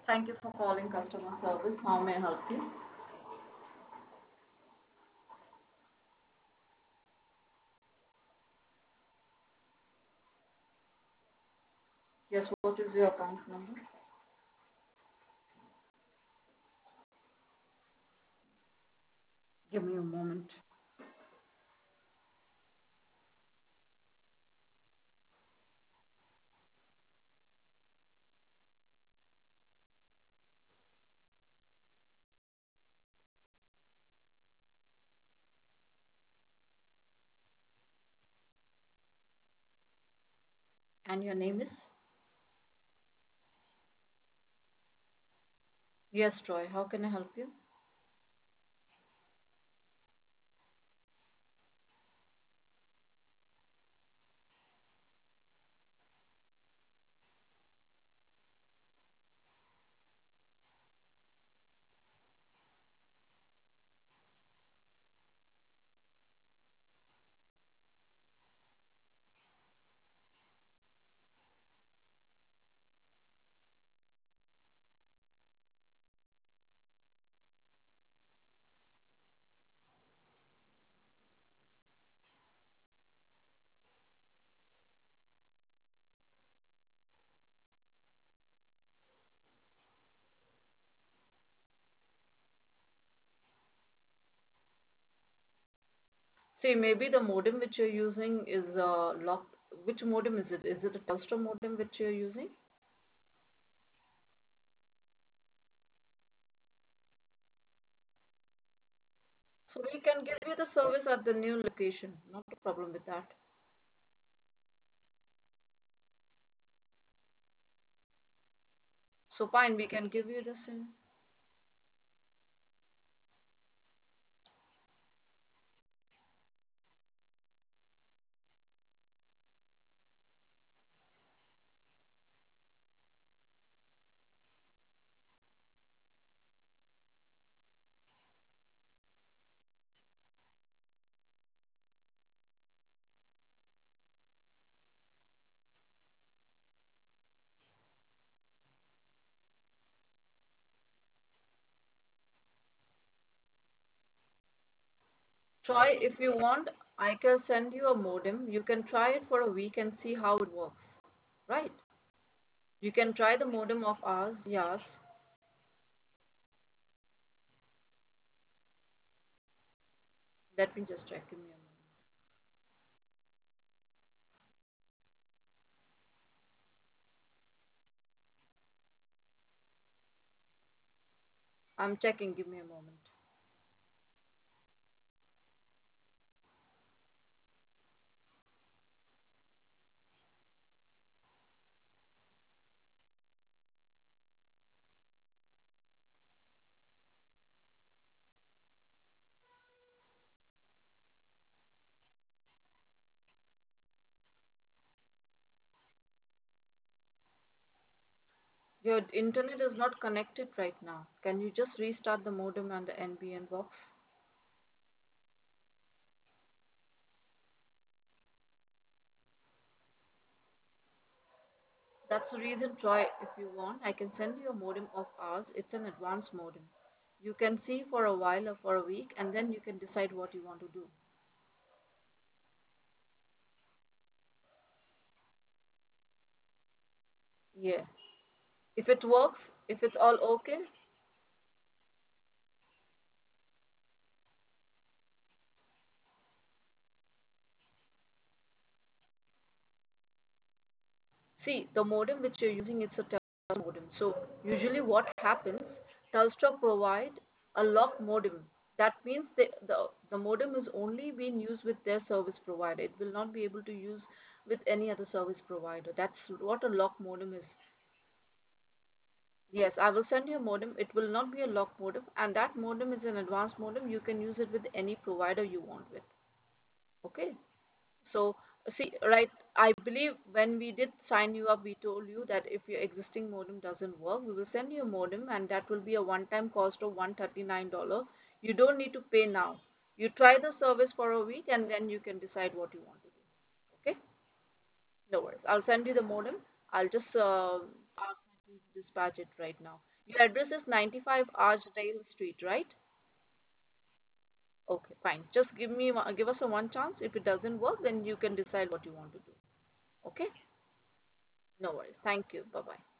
Thank you for calling customer service. How may I help you? Yes, what is your account number? Give me a moment. And your name is? Yes, Troy. How can I help you? See, maybe the modem which you're using is locked. Which modem is it? Is it a Telstra modem which you're using? So we can give you the service at the new location. Not a problem with that. So fine, we can give you the SIM. Try if you want. I can send you a modem. You can try it for a week and see how it works. Right? You can try the modem of ours. Yes. Let me just check. Give me a moment. I'm checking. Give me a moment. Your internet is not connected right now. Can you just restart the modem and the NBN box? That's the reason, Troy. If you want, I can send you a modem of ours. It's an advanced modem. You can see for a while or for a week, and then you can decide what you want to do. Yeah. If it works, if it's all okay, see, the modem which you're using, it's a Telstra modem. So usually what happens, Telstra provide a lock modem. That means the modem is only being used with their service provider. It will not be able to use with any other service provider. That's what a lock modem is. Yes, I will send you a modem. It will not be a lock modem, and that modem is an advanced modem. You can use it with any provider you want with. Okay. So, see, right, I believe when we did sign you up, we told you that if your existing modem doesn't work, we will send you a modem and that will be a one-time cost of $139. You don't need to pay now. You try the service for a week and then you can decide what you want to do. Okay? No worries. I'll send you the modem. I'll just ask my team to dispatch it right now. Your address is 95 Archdale Street, right? Okay, fine. Just give us a one chance. If it doesn't work, then you can decide what you want to do. Okay? No worries. Thank you. Bye bye.